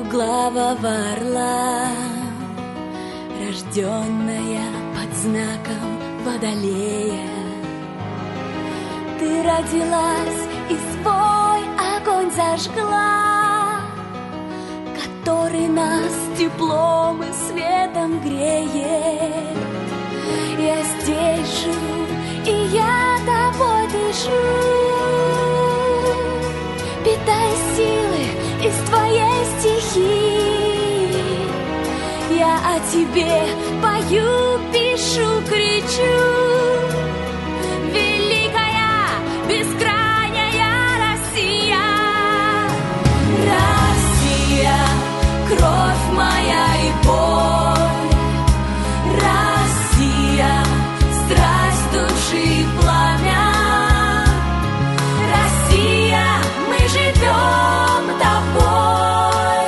двуглавого орла, рожденная под знаком Водолея. Ты родилась и свой огонь зажгла, который нас теплом и светом греет. Я здесь живу, и я тобой дышу, питая силы из твоей стихии. Я о тебе пою, пишу, кричу. Великая, бескрайняя Россия. Россия, кровь моя и боль. Россия, страсть души и пламя. Россия, мы живем тобой,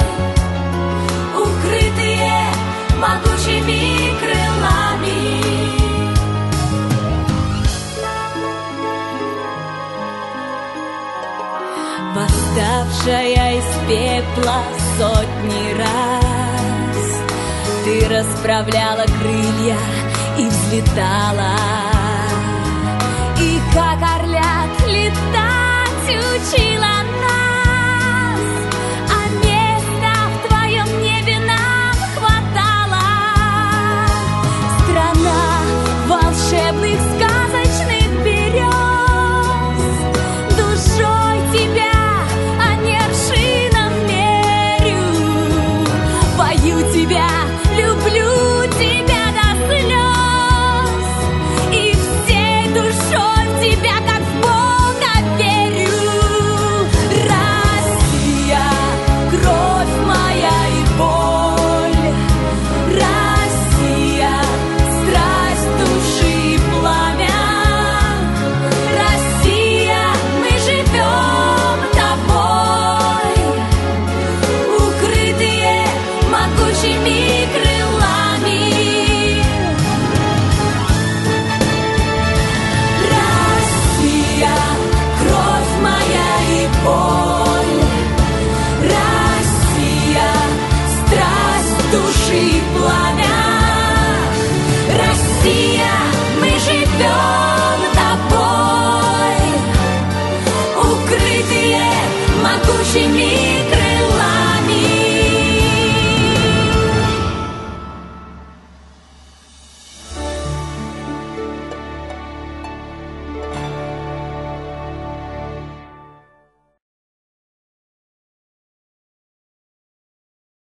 укрытые могучими крылами. Восставшая из пепла сотни раз, ты расправляла крылья и взлетала, и как орлят летать учила.